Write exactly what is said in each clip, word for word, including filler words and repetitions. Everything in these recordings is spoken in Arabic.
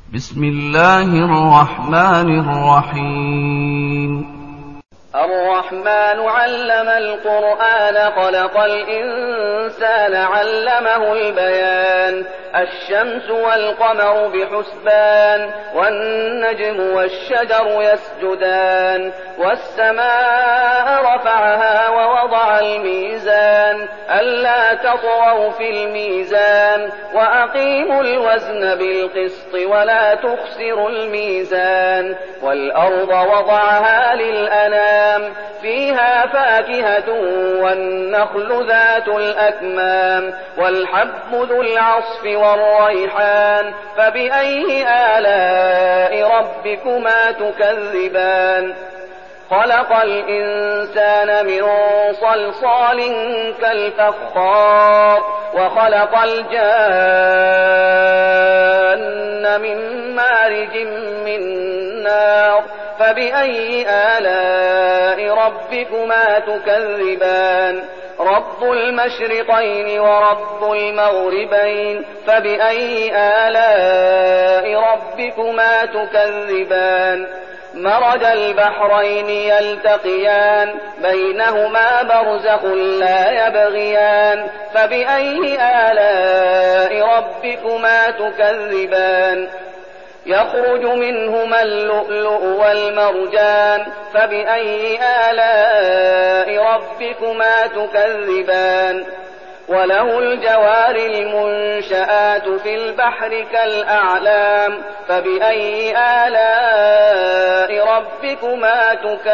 بسم الله الرحمن الرحيم. الرحمن علم القرآن خلق الإنسان علمه البيان. الشمس والقمر بحسبان والنجم والشجر يسجدان والسماء رفعها ووضع الميزان ألا تطغوا في الميزان وأقيموا الوزن بالقسط ولا تخسروا الميزان والأرض وضعها للأنام فيها فاكهة والنخل ذات الأكمام والحب ذو العصف والريحان فبأي آلاء ربكما تكذبان. خلق الإنسان من صلصال كالفخار وخلق الجان من مارج من نار فبأي آلاء ربكما تكذبان. رب المشرقين ورب المغربين فبأي آلاء ربكما تكذبان. مرج البحرين يلتقيان بينهما برزخ لا يبغيان فبأي آلاء ربكما تكذبان. يخرج منهما اللؤلؤ والمرجان فبأي آلاء ربكما تكذبان. وله الجوار المنشآت في البحر كالأعلام فبأي آلاء ربكما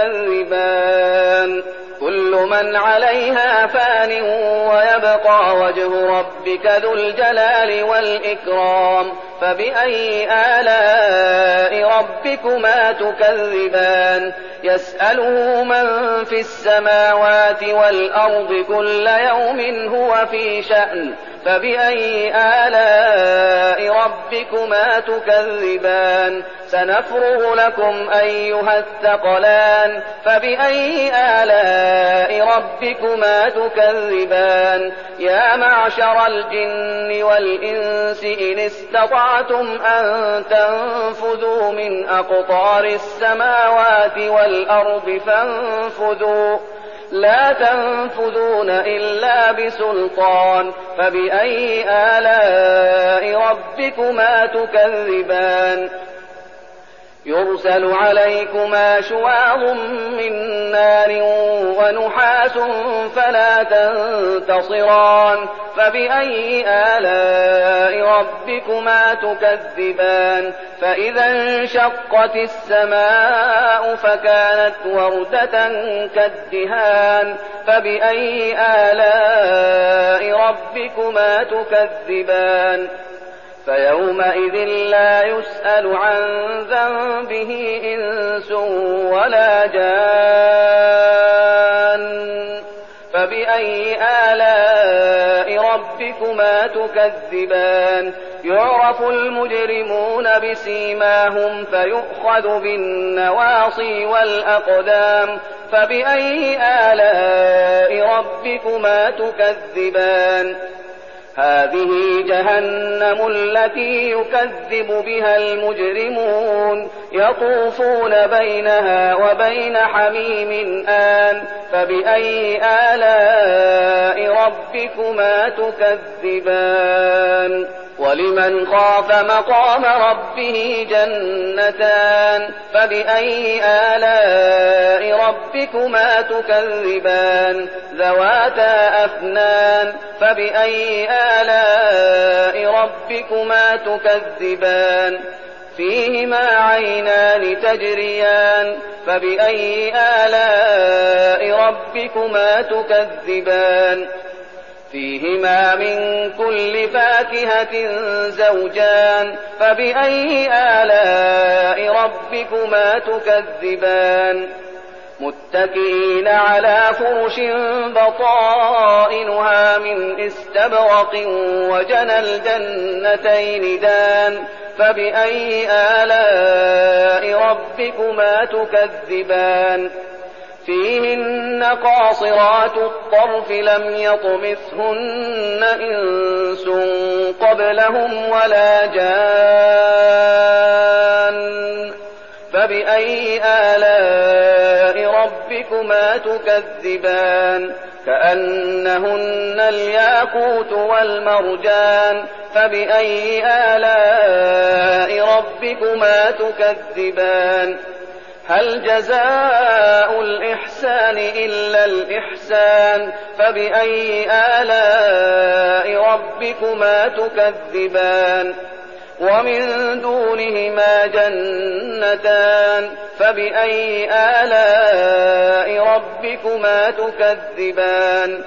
تكذبان. كل من عليها فان ويبقى وجه ربك ذو الجلال والإكرام فبأي آلاء ربكما تكذبان. يسأله من في السماوات والأرض كل يوم هو في شأن فبأي آلاء ربكما تكذبان. سنفرغ لكم أيها الثقلان فبأي آلاء ربكما تكذبان. يا معشر الجن والإنس إن استطعتم أن تنفذوا من أقطار السماوات والأرض فانفذوا لا تنفذون إلا بسلطان فبأي آلاء ربكما تكذبان. يرسل عليكما شواظ من نار ونحاس فلا تنتصران فبأي آلاء ربكما تكذبان. فإذا انشقت السماء فكانت وردة كالدهان فبأي آلاء ربكما تكذبان. فيومئذ لا يسأل عن ذنبه إنس ولا جان فبأي آلاء ربكما تكذبان. يعرف المجرمون بسيماهم فيؤخذ بالنواصي والأقدام فبأي آلاء ربكما تكذبان. هذه جهنم التي يكذب بها المجرمون يطوفون بينها وبين حميم آن فبأي آلاء ربكما تكذبان. ولمن خاف مقام ربه جنتان فبأي آلاء ربكما تكذبان. ذواتا أفنان فبأي آلاء ربكما تكذبان. فيهما عينان تجريان فبأي آلاء ربكما تكذبان. فيهما من كل فاكهة زوجان فبأي آلاء ربكما تكذبان. متكئين على فرش بطائنها من استبرق وجنى الجنتين دان فبأي آلاء ربكما تكذبان. فيهن قاصرات الطرف لم يطمثهن إنس قبلهم ولا جان فبأي آلاء ربكما تكذبان كأنهن الياقوت والمرجان فبأي آلاء ربكما تكذبان هل جزاء الإحسان إلا الإحسان فبأي آلاء ربكما تكذبان ومن دونهما جنتان فبأي آلاء ربكما تكذبان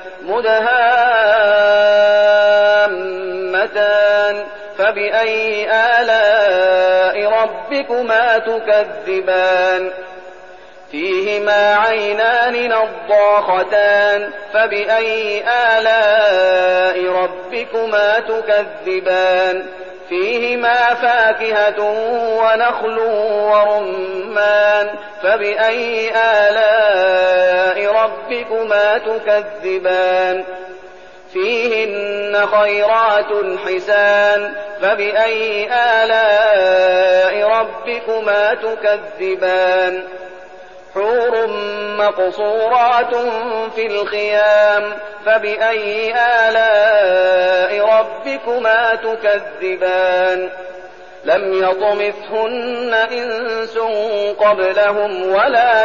مدهامتان فبأي آلاء ربكما تكذبان فيهما عينان نضاختان فبأي آلاء ربكما تكذبان فيهما فاكهة ونخل ورمان فبأي آلاء ربكما تكذبان فيهن خيرات حسان فبأي آلاء ربكما تكذبان حور مقصورات في الخيام فبأي آلاء ربكما تكذبان لم يطمثهن إنس قبلهم ولا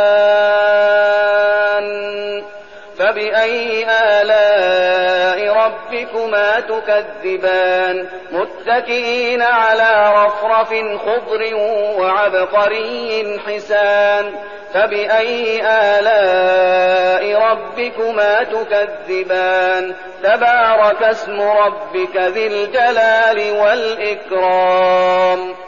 جان فبأي آلاء ربكما تكذبان متكئين على رفرف خضر وعبقري حسان فبأي آلاء ربكما تكذبان تبارك اسم ربك ذي الجلال والإكرام